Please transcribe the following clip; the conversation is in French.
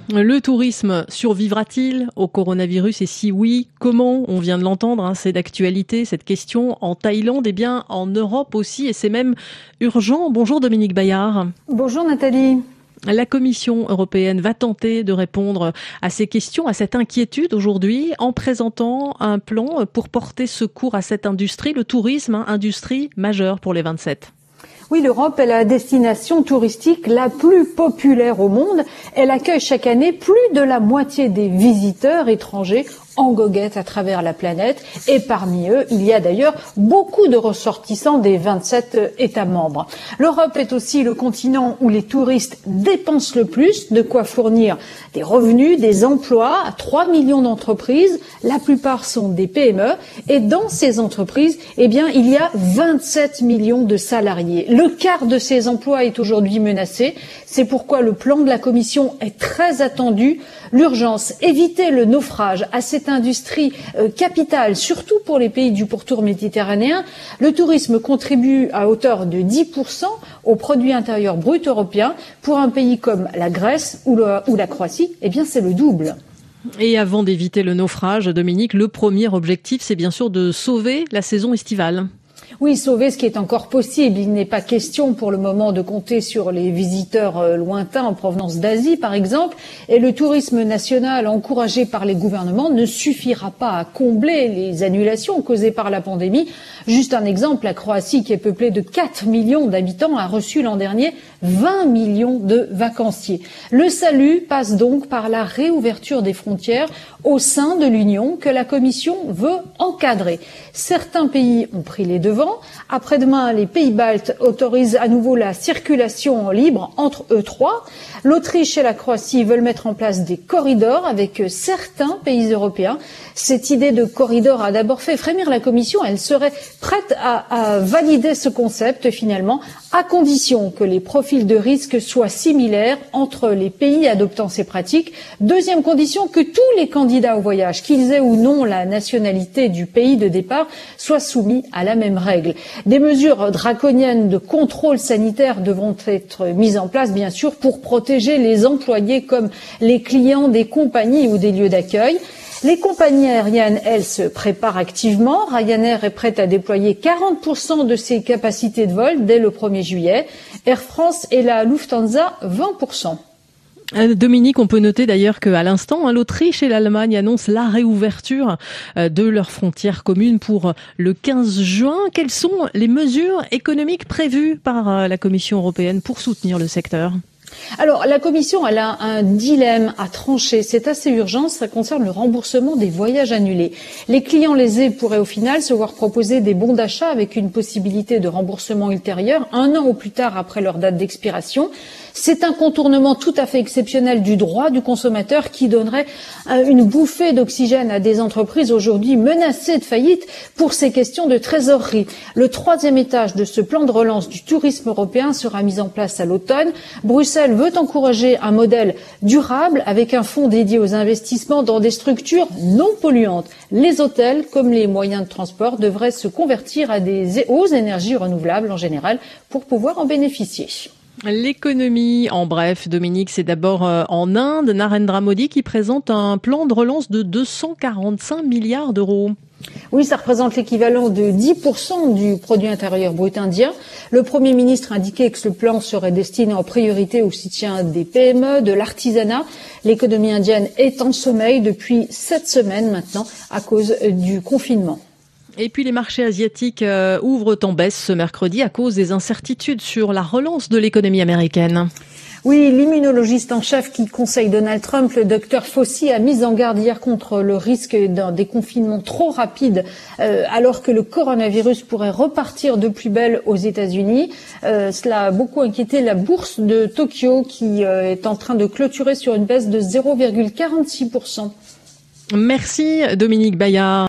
Le tourisme survivra-t-il au coronavirus et si oui, comment? On vient de l'entendre, c'est d'actualité cette question en Thaïlande et bien en Europe aussi et c'est même urgent. Bonjour Dominique Bayard. Bonjour Nathalie. La Commission européenne va tenter de répondre à ces questions, à cette inquiétude aujourd'hui en présentant un plan pour porter secours à cette industrie, le tourisme, industrie majeure pour les 27. Oui, l'Europe est la destination touristique la plus populaire au monde. Elle accueille chaque année plus de la moitié des visiteurs étrangers en goguette à travers la planète. Et parmi eux, il y a d'ailleurs beaucoup de ressortissants des 27 États membres. L'Europe est aussi le continent où les touristes dépensent le plus, de quoi fournir des revenus, des emplois à 3 millions d'entreprises. La plupart sont des PME. Et dans ces entreprises, il y a 27 millions de salariés. Le quart de ces emplois est aujourd'hui menacé. C'est pourquoi le plan de la Commission est très attendu. L'urgence, éviter le naufrage à cette industrie capitale, surtout pour les pays du pourtour méditerranéen. Le tourisme contribue à hauteur de 10% au produit intérieur brut européen. Pour un pays comme la Grèce ou la Croatie, c'est le double. Et avant d'éviter le naufrage, Dominique, le premier objectif, c'est bien sûr de sauver la saison estivale. Oui, sauver ce qui est encore possible. Il n'est pas question pour le moment de compter sur les visiteurs lointains en provenance d'Asie, par exemple. Et le tourisme national encouragé par les gouvernements ne suffira pas à combler les annulations causées par la pandémie. Juste un exemple, la Croatie, qui est peuplée de 4 millions d'habitants, a reçu l'an dernier 20 millions de vacanciers. Le salut passe donc par la réouverture des frontières au sein de l'Union que la Commission veut encadrer. Certains pays ont pris les devants. Après-demain, les pays baltes autorisent à nouveau la circulation libre entre eux trois. L'Autriche et la Croatie veulent mettre en place des corridors avec certains pays européens. Cette idée de corridor a d'abord fait frémir la Commission. Elle serait prête à valider ce concept finalement, à condition que les profils de risque soient similaires entre les pays adoptant ces pratiques. Deuxième condition, que tous les candidats au voyage, qu'ils aient ou non la nationalité du pays de départ, soient soumis à la même règle. Des mesures draconiennes de contrôle sanitaire devront être mises en place, bien sûr, pour protéger les employés comme les clients des compagnies ou des lieux d'accueil. Les compagnies aériennes, elles, se préparent activement. Ryanair est prête à déployer 40% de ses capacités de vol dès le 1er juillet. Air France et la Lufthansa, 20%. Dominique, on peut noter d'ailleurs qu'à l'instant, l'Autriche et l'Allemagne annoncent la réouverture de leurs frontières communes pour le 15 juin. Quelles sont les mesures économiques prévues par la Commission européenne pour soutenir le secteur ? Alors, la Commission, elle a un dilemme à trancher. C'est assez urgent. Ça concerne le remboursement des voyages annulés. Les clients lésés pourraient au final se voir proposer des bons d'achat avec une possibilité de remboursement ultérieur 1 an ou plus tard après leur date d'expiration. C'est un contournement tout à fait exceptionnel du droit du consommateur qui donnerait une bouffée d'oxygène à des entreprises aujourd'hui menacées de faillite pour ces questions de trésorerie. Le 3e étage de ce plan de relance du tourisme européen sera mis en place à l'automne. Bruxelles veut encourager un modèle durable avec un fonds dédié aux investissements dans des structures non polluantes. Les hôtels, comme les moyens de transport, devraient se convertir aux énergies renouvelables en général pour pouvoir en bénéficier. L'économie, en bref, Dominique, c'est d'abord en Inde, Narendra Modi qui présente un plan de relance de 245 milliards d'euros. Oui, ça représente l'équivalent de 10% du produit intérieur brut indien. Le Premier ministre a indiqué que ce plan serait destiné en priorité au soutien des PME, de l'artisanat. L'économie indienne est en sommeil depuis 7 semaines maintenant à cause du confinement. Et puis les marchés asiatiques ouvrent en baisse ce mercredi à cause des incertitudes sur la relance de l'économie américaine. Oui, l'immunologiste en chef qui conseille Donald Trump, le docteur Fauci, a mis en garde hier contre le risque d'un déconfinement trop rapide alors que le coronavirus pourrait repartir de plus belle aux États-Unis. Cela a beaucoup inquiété la bourse de Tokyo qui est en train de clôturer sur une baisse de 0,46%. Merci Dominique Bayard.